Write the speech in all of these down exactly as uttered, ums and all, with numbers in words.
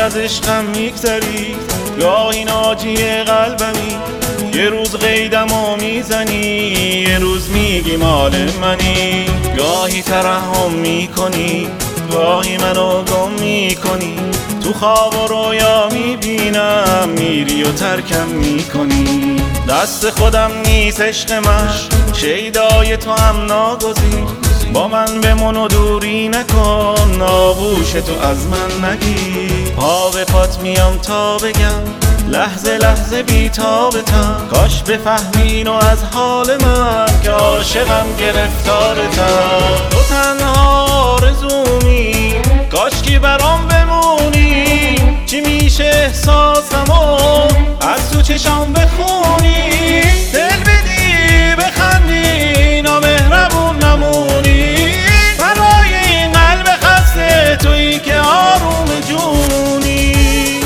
از عشقم میگذری، گاهی ناجی قلبمی، یه روز قیدمو میزنی، یه روز میگی مال منی، گاهی ترحم میکنی، گاهی منو گم میکنی، تو خواب و رویا میبینم میری و ترکم میکنی. دست خودم نیست عشق من، شیدای تو هم ناگزیر، با من بمون و دوری نکن، ناگوش تو از من نگیر. پا به پات میام تا بگم لحظه لحظه بی تابتم، کاش بفهمین و از حال من که عاشقم گرفتارتم. تو تنها آرزومی، کاش کی برام بمونی، چی میشه احساسمو از تو چشام بخونی، دل بدی بخندی نامهربون نمونی، برای این قلب خسته تویی که آروم جونی.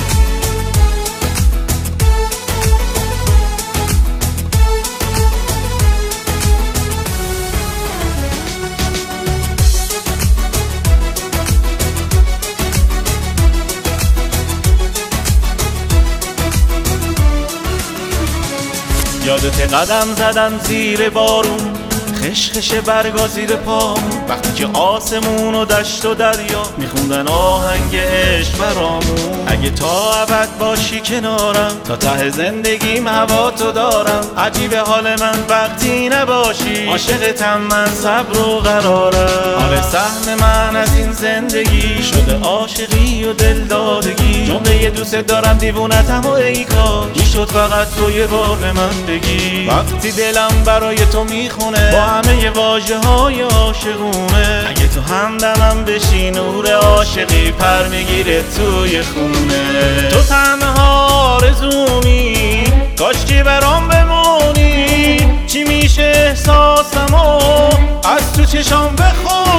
یادت قدم زدن زیر بارون، خشخش برگا زیر پام، وقتی که آسمون و دشت و دریا میخوندن آهنگ عشق برامون. اگه تا ابد باشی کنارم، تا ته زندگیم هوا تو دارم، عجیب حال من وقتی نباشی، عاشقتم من صبر و قرارم. آره سهم من از این زندگی شده عاشقی و دلدادگی، جمله دوست دارم دیوونتم و ای کاش میشد فقط تو یه بار به من بگی. وقتی دلم برای تو میخونه با همه واژه های عاشقونه، اگه تو همدمم بشی نور عاشقی پر میگیره توی خونه. تو تنها آرزومی، کاش کی برام بمونی، چی میشه احساسمو از تو چشام بخون.